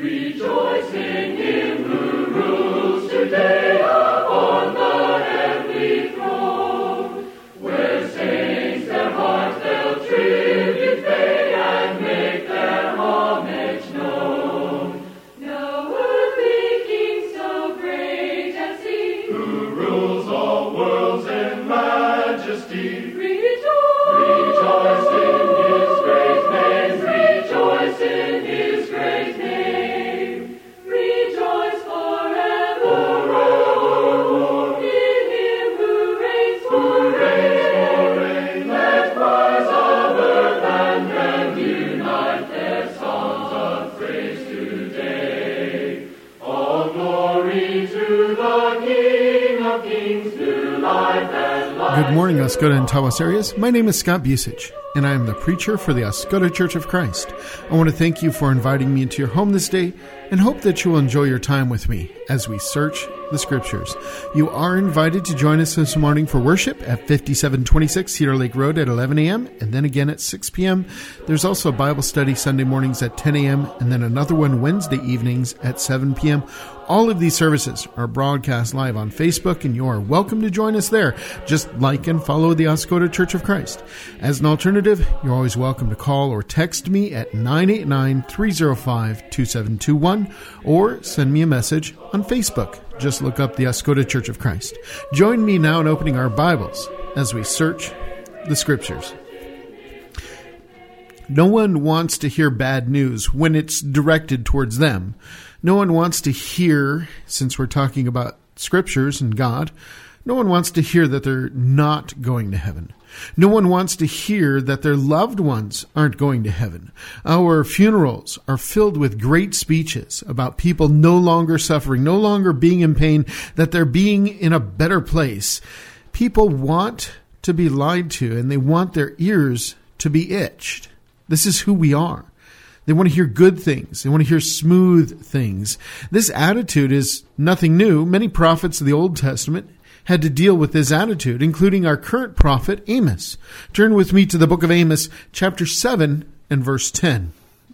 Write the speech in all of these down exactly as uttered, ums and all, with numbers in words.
Rejoice in him who rules today upon the heavenly throne, where saints their heartfelt tribute pay and make their homage known. Now earthly King so great at sea, who rules all worlds in majesty, rejoice, rejoice in his great name, rejoice in his great name, rejoice forevermore in him who reigns forever. Let choirs of earth and heaven unite their songs of praise today. All glory to the King of Kings, new life and life. Good morning, Oscoda and Tawas areas. My name is Scott Busich, and I am the preacher for the Oscoda Church of Christ. I want to thank you for inviting me into your home this day and hope that you will enjoy your time with me as we search the Scriptures. You are invited to join us this morning for worship at fifty-seven twenty-six Cedar Lake Road at eleven a.m. and then again at six p.m. There's also a Bible study Sunday mornings at ten a.m. and then another one Wednesday evenings at seven p.m. All of these services are broadcast live on Facebook, and you are welcome to join us there. Just like and follow the Oscoda Church of Christ. As an alternative, you're always welcome to call or text me at nine eight nine, three oh five, two seven two one or send me a message on Facebook. Just look up the Oscoda Church of Christ. Join me now in opening our Bibles as we search the Scriptures. No one wants to hear bad news when it's directed towards them. No one wants to hear, since we're talking about Scriptures and God, no one wants to hear that they're not going to heaven. No one wants to hear that their loved ones aren't going to heaven. Our funerals are filled with great speeches about people no longer suffering, no longer being in pain, that they're being in a better place. People want to be lied to, and they want their ears to be itched. This is who we are. They want to hear good things. They want to hear smooth things. This attitude is nothing new. Many prophets of the Old Testament had to deal with this attitude, including our current prophet, Amos. Turn with me to the book of Amos, chapter seven and verse ten.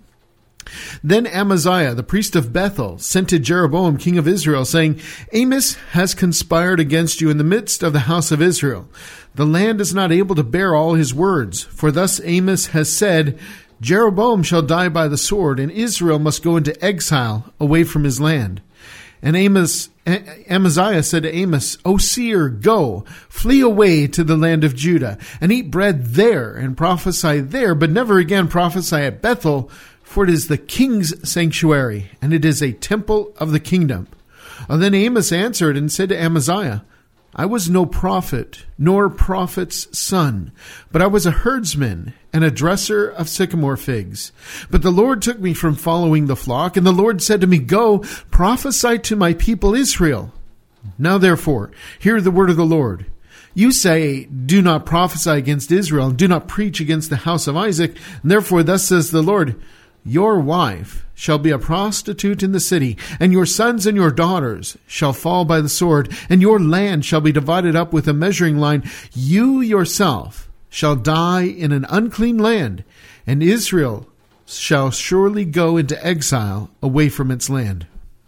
Then Amaziah, the priest of Bethel, sent to Jeroboam, king of Israel, saying, Amos has conspired against you in the midst of the house of Israel. The land is not able to bear all his words. For thus Amos has said, Jeroboam shall die by the sword, and Israel must go into exile away from his land. And Amos, Amaziah said to Amos, O seer, go, flee away to the land of Judah, and eat bread there, and prophesy there, but never again prophesy at Bethel, for it is the king's sanctuary, and it is a temple of the kingdom. And then Amos answered and said to Amaziah, I was no prophet, nor prophet's son, but I was a herdsman and a dresser of sycamore figs. But the Lord took me from following the flock, and the Lord said to me, Go, prophesy to my people Israel. Now therefore, hear the word of the Lord. You say, do not prophesy against Israel, and do not preach against the house of Isaac. And therefore thus says the Lord, Your wife shall be a prostitute in the city, and your sons and your daughters shall fall by the sword, and your land shall be divided up with a measuring line. You yourself shall die in an unclean land, and Israel shall surely go into exile away from its land.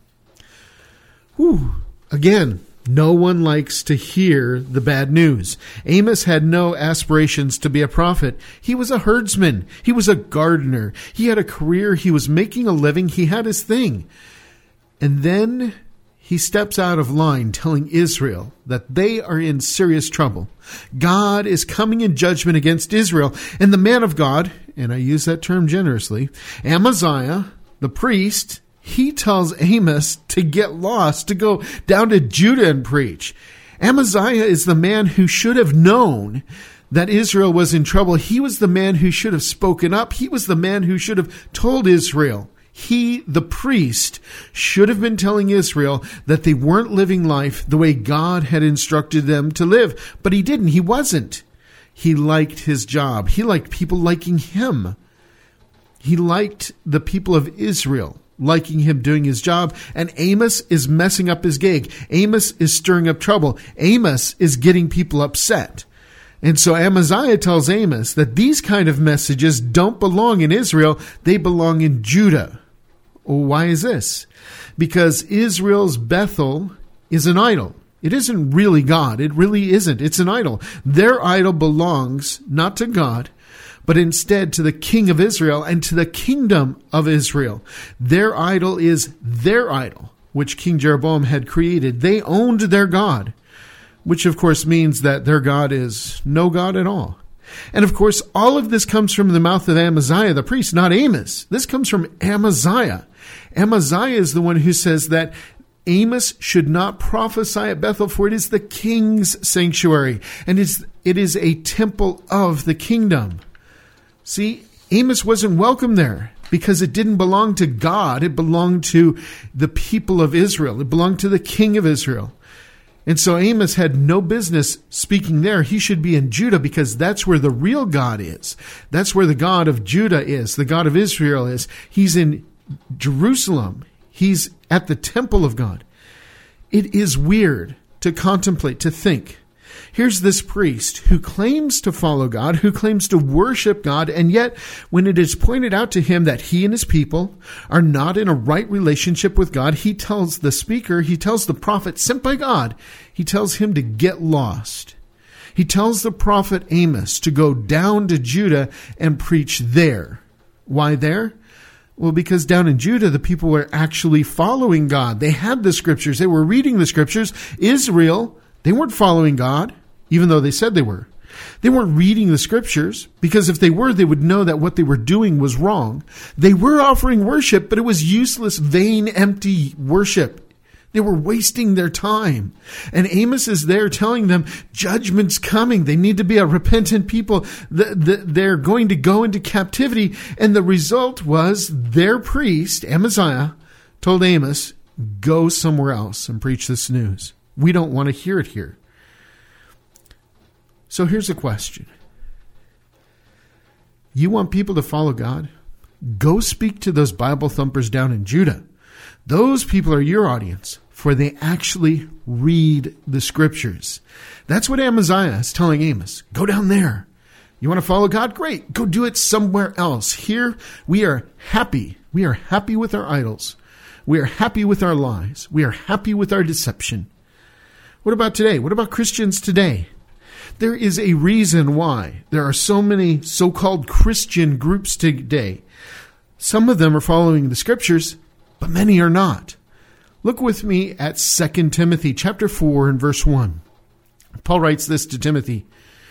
Whew. Again, no one likes to hear the bad news. Amos had no aspirations to be a prophet. He was a herdsman. He was a gardener. He had a career. He was making a living. He had his thing. And then he steps out of line telling Israel that they are in serious trouble. God is coming in judgment against Israel. And the man of God, and I use that term generously, Amaziah, the priest, he tells Amos to get lost, to go down to Judah and preach. Amaziah is the man who should have known that Israel was in trouble. He was the man who should have spoken up. He was the man who should have told Israel. He, the priest, should have been telling Israel that they weren't living life the way God had instructed them to live. But he didn't. He wasn't. He liked his job. He liked people liking him. He liked the people of Israel liking him doing his job, and Amos is messing up his gig. Amos is stirring up trouble. Amos is getting people upset. And so Amaziah tells Amos that these kind of messages don't belong in Israel, they belong in Judah. Why is this? Because Israel's Bethel is an idol. It isn't really God. It really isn't. It's an idol. Their idol belongs not to God, but instead to the king of Israel and to the kingdom of Israel. Their idol is their idol, which King Jeroboam had created. They owned their God, which of course means that their God is no God at all. And of course, all of this comes from the mouth of Amaziah the priest, not Amos. This comes from Amaziah. Amaziah is the one who says that Amos should not prophesy at Bethel, for it is the king's sanctuary, and it is a temple of the kingdom. See, Amos wasn't welcome there because it didn't belong to God. It belonged to the people of Israel. It belonged to the king of Israel. And so Amos had no business speaking there. He should be in Judah because that's where the real God is. That's where the God of Judah is. The God of Israel is. He's in Jerusalem. He's at the temple of God. It is weird to contemplate, to think. Here's this priest who claims to follow God, who claims to worship God, and yet when it is pointed out to him that he and his people are not in a right relationship with God, he tells the speaker, he tells the prophet sent by God, he tells him to get lost. He tells the prophet Amos to go down to Judah and preach there. Why there? Well, because down in Judah, the people were actually following God. They had the scriptures. They were reading the scriptures. Israel, they weren't following God, even though they said they were. They weren't reading the scriptures, because if they were, they would know that what they were doing was wrong. They were offering worship, but it was useless, vain, empty worship. They were wasting their time. And Amos is there telling them judgment's coming. They need to be a repentant people. The, the, they're going to go into captivity. And the result was their priest, Amaziah, told Amos, go somewhere else and preach this news. We don't want to hear it here. So here's a question. You want people to follow God? Go speak to those Bible thumpers down in Judah. Those people are your audience, for they actually read the scriptures. That's what Amaziah is telling Amos. Go down there. You want to follow God? Great. Go do it somewhere else. Here, we are happy. We are happy with our idols. We are happy with our lies. We are happy with our deception. What about today? What about Christians today? There is a reason why there are so many so-called Christian groups today. Some of them are following the scriptures, but many are not. Look with me at Second Timothy chapter four and verse one. Paul writes this to Timothy.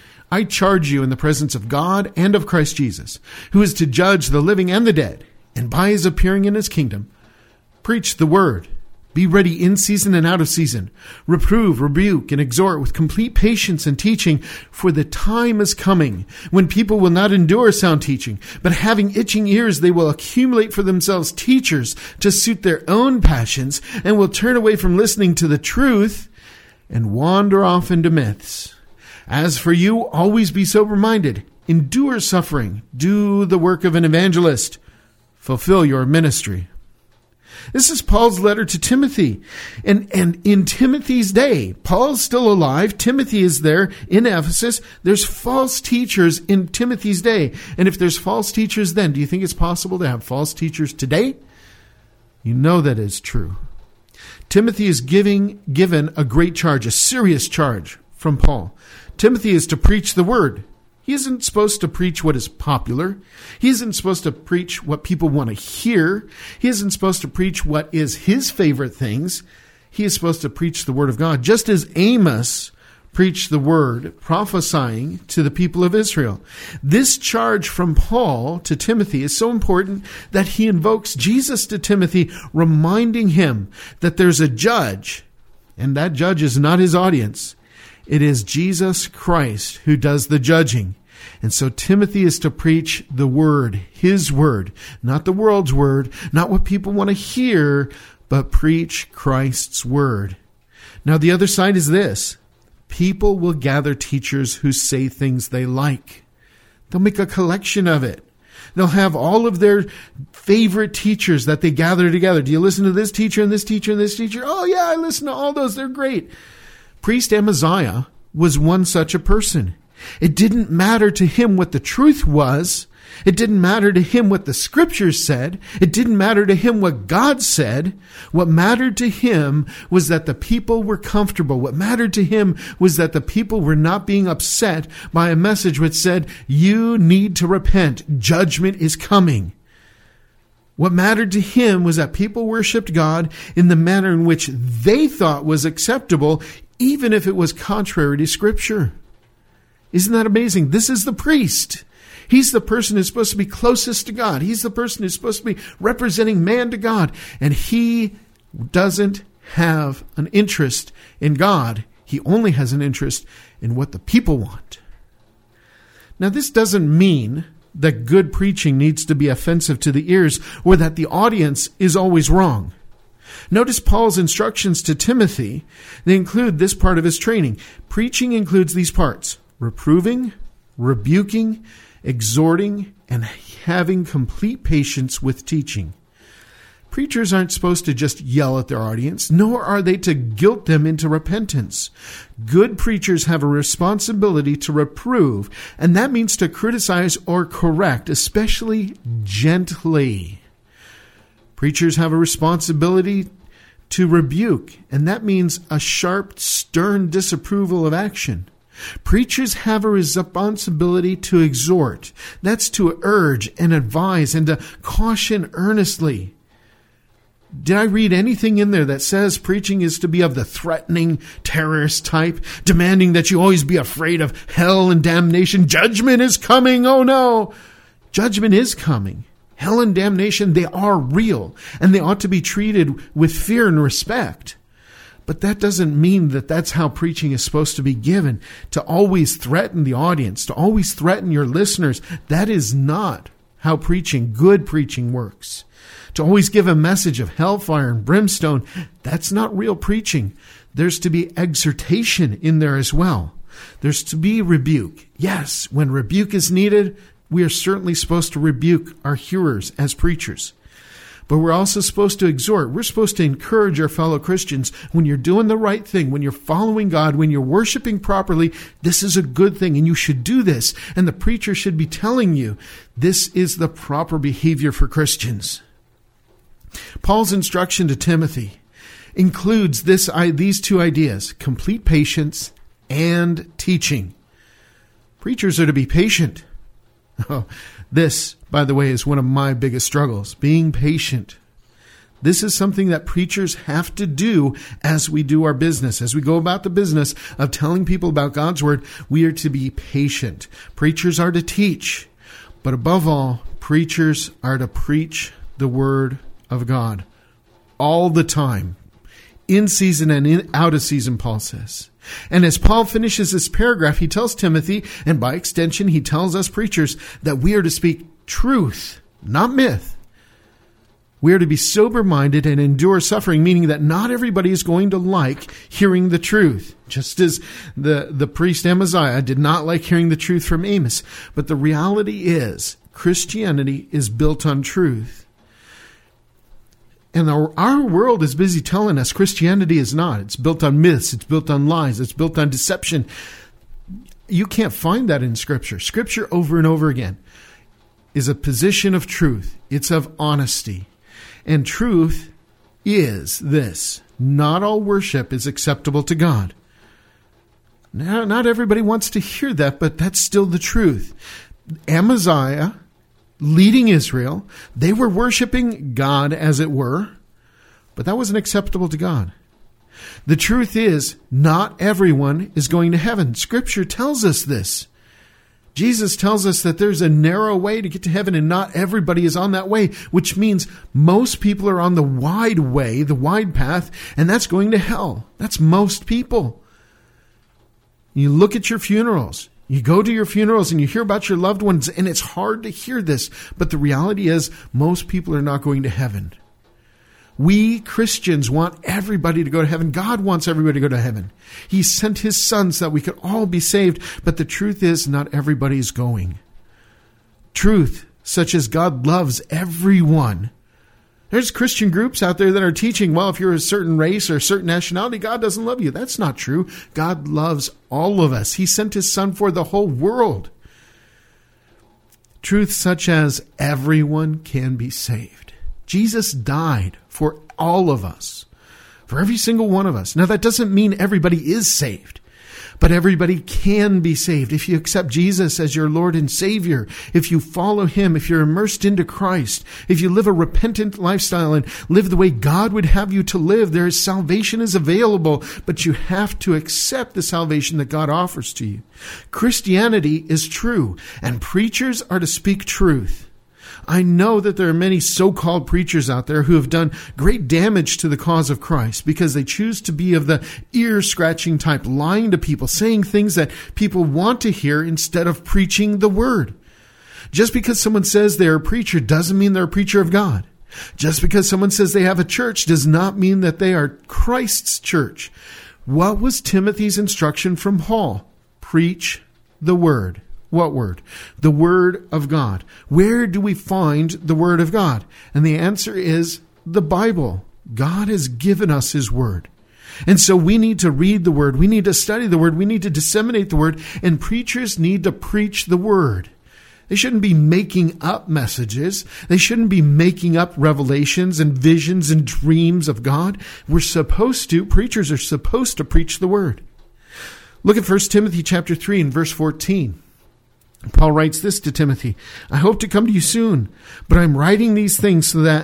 I charge you in the presence of God and of Christ Jesus, who is to judge the living and the dead, and by his appearing in his kingdom, preach the word. Be ready in season and out of season. Reprove, rebuke, and exhort with complete patience and teaching, for the time is coming when people will not endure sound teaching, but having itching ears, they will accumulate for themselves teachers to suit their own passions, and will turn away from listening to the truth and wander off into myths. As for you, always be sober-minded, endure suffering, do the work of an evangelist, fulfill your ministry. This is Paul's letter to Timothy. And, and in Timothy's day, Paul's still alive. Timothy is there in Ephesus. There's false teachers in Timothy's day. And if there's false teachers then, do you think it's possible to have false teachers today? You know that is true. Timothy is giving, given a great charge, a serious charge from Paul. Timothy is to preach the word. He isn't supposed to preach what is popular. He isn't supposed to preach what people want to hear. He isn't supposed to preach what is his favorite things. He is supposed to preach the word of God, just as Amos preached the word, prophesying to the people of Israel. This charge from Paul to Timothy is so important that he invokes Jesus to Timothy, reminding him that there's a judge, and that judge is not his audience. It is Jesus Christ who does the judging. And so Timothy is to preach the word, his word, not the world's word, not what people want to hear, but preach Christ's word. Now, the other side is this. People will gather teachers who say things they like. They'll make a collection of it. They'll have all of their favorite teachers that they gather together. Do you listen to this teacher and this teacher and this teacher? Oh, yeah, I listen to all those. They're great. Priest Amaziah was one such a person. It didn't matter to him what the truth was. It didn't matter to him what the scriptures said. It didn't matter to him what God said. What mattered to him was that the people were comfortable. What mattered to him was that the people were not being upset by a message which said, you need to repent. Judgment is coming. What mattered to him was that people worshiped God in the manner in which they thought was acceptable, even if it was contrary to Scripture. Isn't that amazing? This is the priest. He's the person who's supposed to be closest to God. He's the person who's supposed to be representing man to God. And he doesn't have an interest in God. He only has an interest in what the people want. Now, this doesn't mean that good preaching needs to be offensive to the ears or that the audience is always wrong. Notice Paul's instructions to Timothy. They include this part of his training. Preaching includes these parts: reproving, rebuking, exhorting, and having complete patience with teaching. Preachers aren't supposed to just yell at their audience, nor are they to guilt them into repentance. Good preachers have a responsibility to reprove, and that means to criticize or correct, especially gently. Preachers have a responsibility to rebuke, and that means a sharp, stern disapproval of action. Preachers have a responsibility to exhort. That's to urge and advise and to caution earnestly. Did I read anything in there that says preaching is to be of the threatening terrorist type, demanding that you always be afraid of hell and damnation? Judgment is coming. Oh no. Judgment is coming. Hell and damnation, they are real, and they ought to be treated with fear and respect. But that doesn't mean that that's how preaching is supposed to be given, to always threaten the audience, to always threaten your listeners. That is not how preaching, good preaching, works. To always give a message of hellfire and brimstone, that's not real preaching. There's to be exhortation in there as well. There's to be rebuke. Yes, when rebuke is needed, we are certainly supposed to rebuke our hearers as preachers. But we're also supposed to exhort. We're supposed to encourage our fellow Christians. When you're doing the right thing, when you're following God, when you're worshiping properly, this is a good thing, and you should do this. And the preacher should be telling you, this is the proper behavior for Christians. Paul's instruction to Timothy includes this, these two ideas: complete patience and teaching. Preachers are to be patient. Oh, this, by the way, is one of my biggest struggles, being patient. This is something that preachers have to do as we do our business. As we go about the business of telling people about God's word, we are to be patient. Preachers are to teach, but above all, preachers are to preach the word of God all the time, in season and in, out of season, Paul says. And as Paul finishes this paragraph, he tells Timothy, and by extension, he tells us preachers, that we are to speak truth, not myth. We are to be sober-minded and endure suffering, meaning that not everybody is going to like hearing the truth. Just as the, the priest Amaziah did not like hearing the truth from Amos. But the reality is, Christianity is built on truth. And our, our world is busy telling us Christianity is not. It's built on myths. It's built on lies. It's built on deception. You can't find that in Scripture. Scripture over and over again is a position of truth. It's of honesty. And truth is this: not all worship is acceptable to God. Now, not everybody wants to hear that, but that's still the truth. Amaziah, leading Israel, they were worshiping God, as it were, but that wasn't acceptable to God. The truth is, not everyone is going to heaven. Scripture tells us this. Jesus tells us that there's a narrow way to get to heaven, and not everybody is on that way, which means most people are on the wide way, the wide path, and that's going to hell. That's most people. You look at your funerals. You go to your funerals and you hear about your loved ones, and it's hard to hear this, but the reality is most people are not going to heaven. We Christians want everybody to go to heaven. God wants everybody to go to heaven. He sent his son so that we could all be saved, but the truth is not everybody is going. Truth, such as God loves everyone. There's Christian groups out there that are teaching, well, if you're a certain race or a certain nationality, God doesn't love you. That's not true. God loves all of us. He sent his son for the whole world. Truth such as everyone can be saved. Jesus died for all of us, for every single one of us. Now, that doesn't mean everybody is saved, but everybody can be saved. If you accept Jesus as your Lord and Savior, if you follow Him, if you're immersed into Christ, if you live a repentant lifestyle and live the way God would have you to live, there is salvation is available, but you have to accept the salvation that God offers to you. Christianity is true, and preachers are to speak truth. I know that there are many so-called preachers out there who have done great damage to the cause of Christ because they choose to be of the ear-scratching type, lying to people, saying things that people want to hear instead of preaching the word. Just because someone says they're a preacher doesn't mean they're a preacher of God. Just because someone says they have a church does not mean that they are Christ's church. What was Timothy's instruction from Paul? Preach the word. What word? The word of God. Where do we find the word of God? And the answer is the Bible. God has given us His word. And so we need to read the word. We need to study the word. We need to disseminate the word. And preachers need to preach the word. They shouldn't be making up messages. They shouldn't be making up revelations and visions and dreams of God. We're supposed to, preachers are supposed to preach the word. Look at First Timothy chapter three and verse fourteen. Paul writes this to Timothy, I hope to come to you soon, but I'm writing these things so that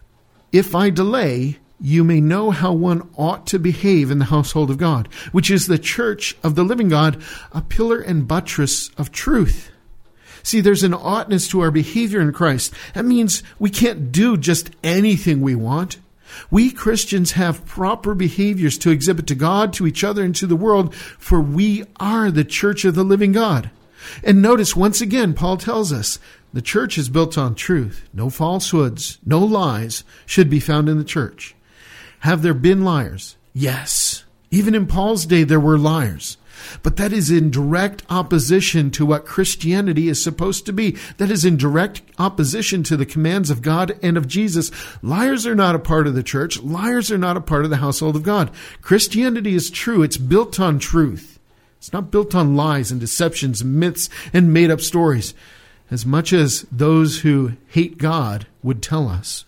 if I delay, you may know how one ought to behave in the household of God, which is the church of the living God, a pillar and buttress of truth. See, there's an oughtness to our behavior in Christ. That means we can't do just anything we want. We Christians have proper behaviors to exhibit to God, to each other, and to the world, for we are the church of the living God. And notice, once again, Paul tells us the church is built on truth. No falsehoods, no lies should be found in the church. Have there been liars? Yes. Even in Paul's day, there were liars. But that is in direct opposition to what Christianity is supposed to be. That is in direct opposition to the commands of God and of Jesus. Liars are not a part of the church. Liars are not a part of the household of God. Christianity is true. It's built on truth. It's not built on lies and deceptions, myths, and made-up stories, as much as those who hate God would tell us.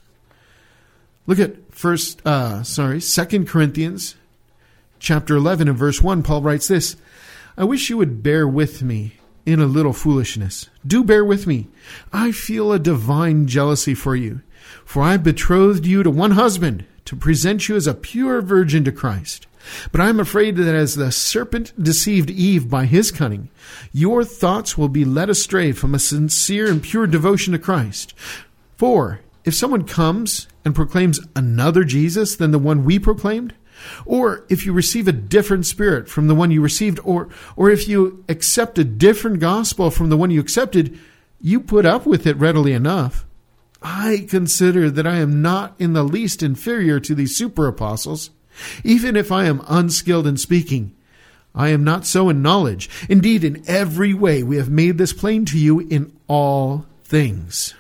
Look at first, uh, sorry, Second Corinthians chapter eleven and verse one. Paul writes this, I wish you would bear with me in a little foolishness. Do bear with me. I feel a divine jealousy for you, for I betrothed you to one husband to present you as a pure virgin to Christ. But I am afraid that as the serpent deceived Eve by his cunning, your thoughts will be led astray from a sincere and pure devotion to Christ. For if someone comes and proclaims another Jesus than the one we proclaimed, or if you receive a different spirit from the one you received, or, or if you accept a different gospel from the one you accepted, you put up with it readily enough. I consider that I am not in the least inferior to these super apostles. Even if I am unskilled in speaking, I am not so in knowledge. Indeed, in every way we have made this plain to you in all things.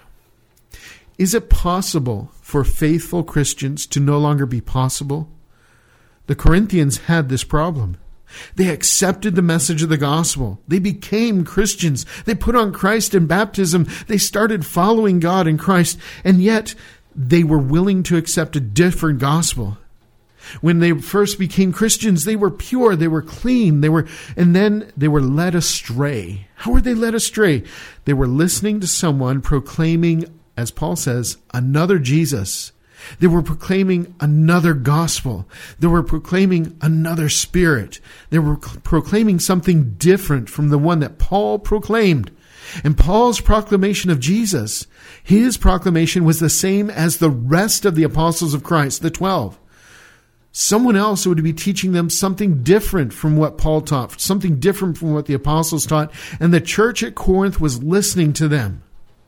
Is it possible for faithful Christians to no longer be possible? The Corinthians had this problem. They accepted the message of the gospel. They became Christians. They put on Christ in baptism. They started following God in Christ, and yet they were willing to accept a different gospel. When they first became Christians, they were pure, they were clean, they were, and then they were led astray. How were they led astray? They were listening to someone proclaiming, as Paul says, another Jesus. They were proclaiming another gospel. They were proclaiming another spirit. They were proclaiming something different from the one that Paul proclaimed. And Paul's proclamation of Jesus, his proclamation was the same as the rest of the apostles of Christ, the twelve. Someone else would be teaching them something different from what Paul taught, something different from what the apostles taught, and the church at Corinth was listening to them.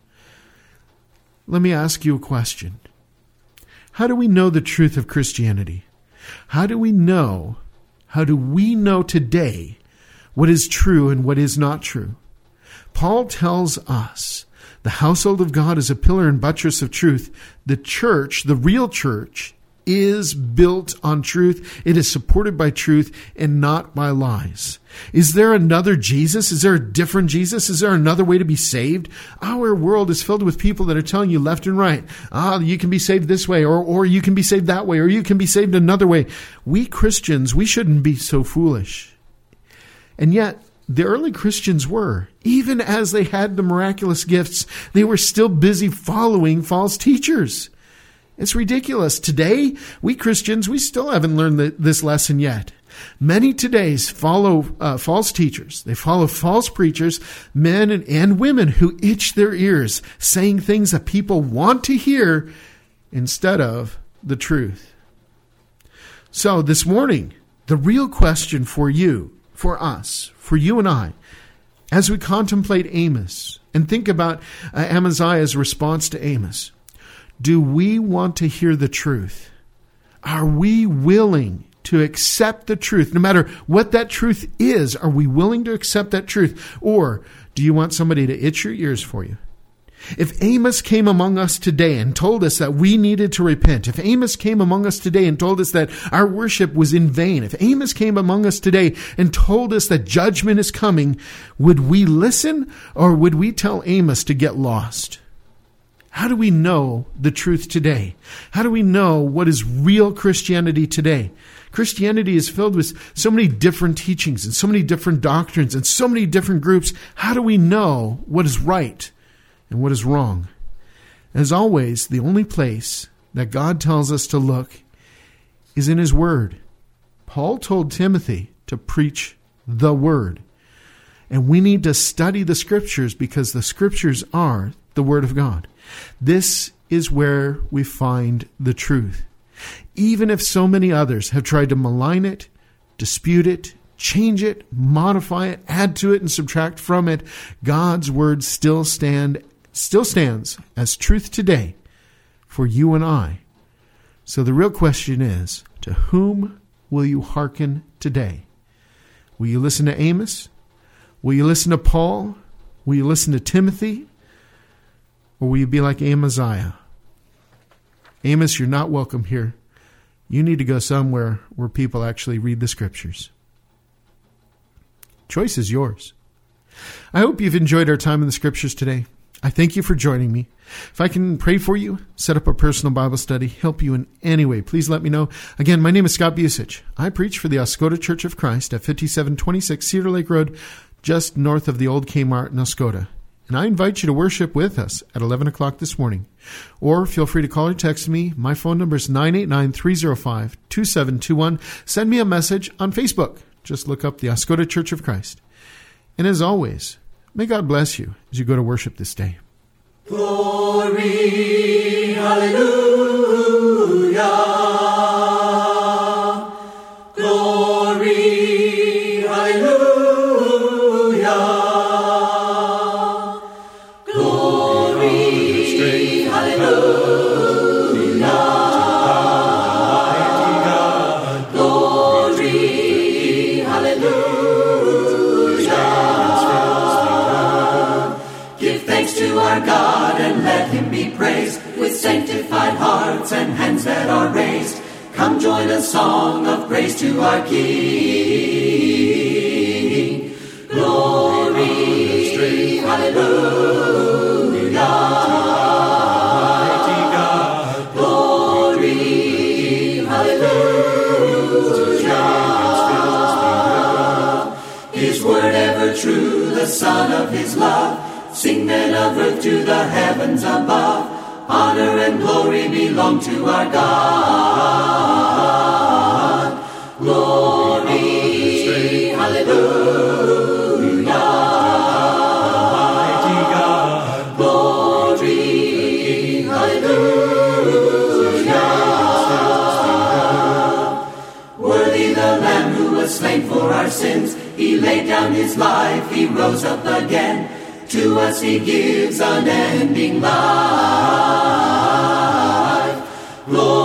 Let me ask you a question. How do we know the truth of Christianity? How do we know, how do we know today what is true and what is not true? Paul tells us the household of God is a pillar and buttress of truth. The church, the real church, is built on truth. It is supported by truth and not by lies. Is there another Jesus? Is there a different Jesus? Is there another way to be saved? Our world is filled with people that are telling you left and right, ah, you can be saved this way, or, or you can be saved that way, or you can be saved another way. We Christians, we shouldn't be so foolish. And yet, the early Christians were. Even as they had the miraculous gifts, they were still busy following false teachers. It's ridiculous. Today, we Christians, we still haven't learned the, this lesson yet. Many today follow uh, false teachers. They follow false preachers, men and, and women who itch their ears, saying things that people want to hear instead of the truth. So this morning, the real question for you, for us, for you and I, as we contemplate Amos and think about uh, Amaziah's response to Amos, do we want to hear the truth? Are we willing to accept the truth? No matter what that truth is, are we willing to accept that truth? Or do you want somebody to itch your ears for you? If Amos came among us today and told us that we needed to repent, if Amos came among us today and told us that our worship was in vain, if Amos came among us today and told us that judgment is coming, would we listen, or would we tell Amos to get lost? How do we know the truth today? How do we know what is real Christianity today? Christianity is filled with so many different teachings and so many different doctrines and so many different groups. How do we know what is right and what is wrong? As always, the only place that God tells us to look is in His Word. Paul told Timothy to preach the Word. And we need to study the Scriptures because the Scriptures are the Word of God. This is where we find the truth. Even if so many others have tried to malign it, dispute it, change it, modify it, add to it, and subtract from it, God's Word still stand, still stands as truth today for you and I. So the real question is, to whom will you hearken today? Will you listen to Amos? Will you listen to Paul? Will you listen to Timothy? Or will you be like Amaziah? Amos, you're not welcome here. You need to go somewhere where people actually read the Scriptures. Choice is yours. I hope you've enjoyed our time in the Scriptures today. I thank you for joining me. If I can pray for you, set up a personal Bible study, help you in any way, please let me know. Again, my name is Scott Busich. I preach for the Oscoda Church of Christ at fifty-seven twenty-six Cedar Lake Road, just north of the old Kmart in Oscoda. And I invite you to worship with us at eleven o'clock this morning. Or feel free to call or text me. My phone number is nine eight nine, three oh five, two seven two one. Send me a message on Facebook. Just look up the Oscoda Church of Christ. And as always, may God bless you as you go to worship this day. Glory, hallelujah. Glory, hallelujah. Glory, hallelujah. Glory, hallelujah. Give thanks to our God and let Him be praised, with sanctified hearts and hands that are raised. Come join a song of praise to our King. Glory, hallelujah. Glory, hallelujah. His word ever true, the Son of His love. Sing men of earth to the heavens above. Honor and glory belong to our God. Glory, hallelujah. Glory, hallelujah. Worthy the Lamb who was slain for our sins. He laid down His life, He rose up again. To us He gives unending life. Lord,